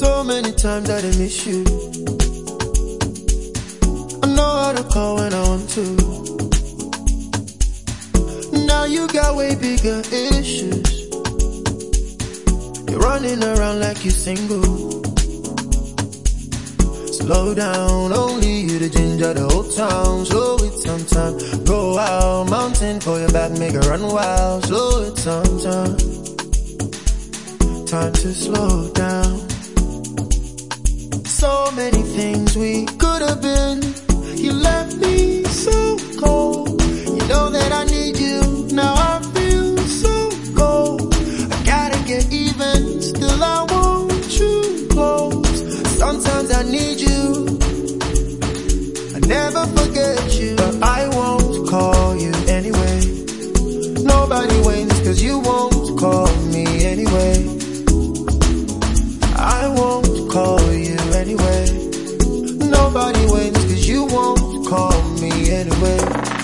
So many times I done miss you. I know how to call when I want to. Now you got way bigger issues. You're running around like you're single. Slow down, only you the ginger, the whole town. Slow it sometime. Go out, mountain for your back, make it run wild. Slow it sometime. Time to slow down. So many things we could have been. You left me so cold. You know that I need you. Now I feel so cold. I gotta get even. Still I want you close. Sometimes I need you. I never forget you. But I won't call you anyway. Nobody wins cause you won't call me anyway. I won't call you anyway. Nobody wins cause you won't call me anyway.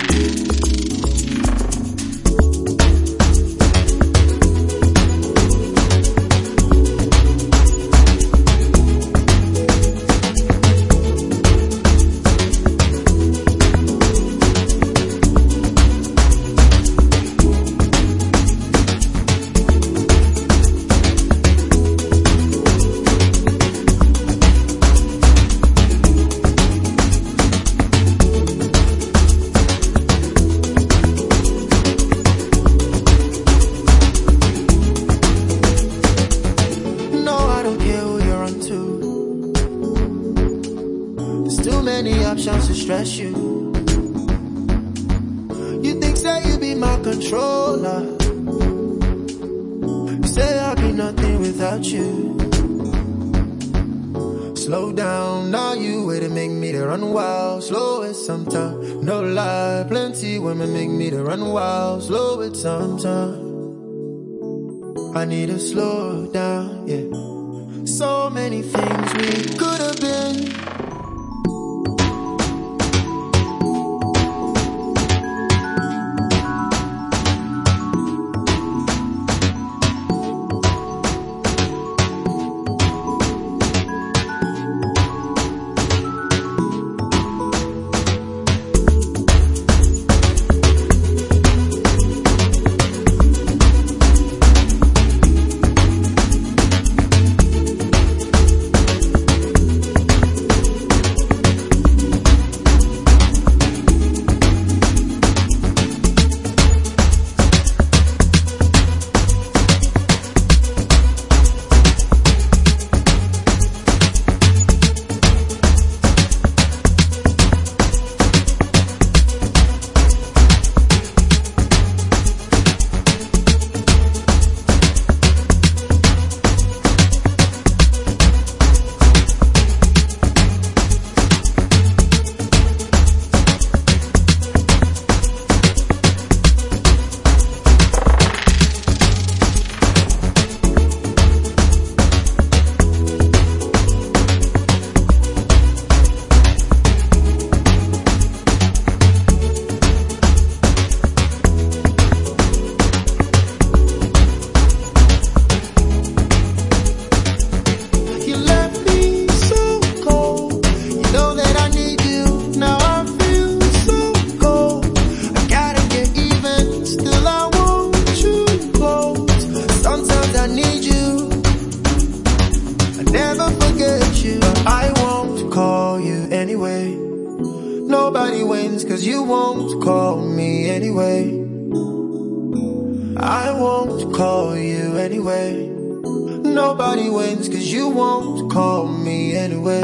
Too many options to stress you. You think say you be my controller. You say I'll be nothing without you. Slow down, now you way to make me to run wild. Slow it sometime, no lie. Plenty women make me to run wild. Slow it sometime. I need to slow down, yeah. So many things we could have been. Nobody wins cause you won't call me anyway. I won't call you anyway. Nobody wins cause you won't call me anyway.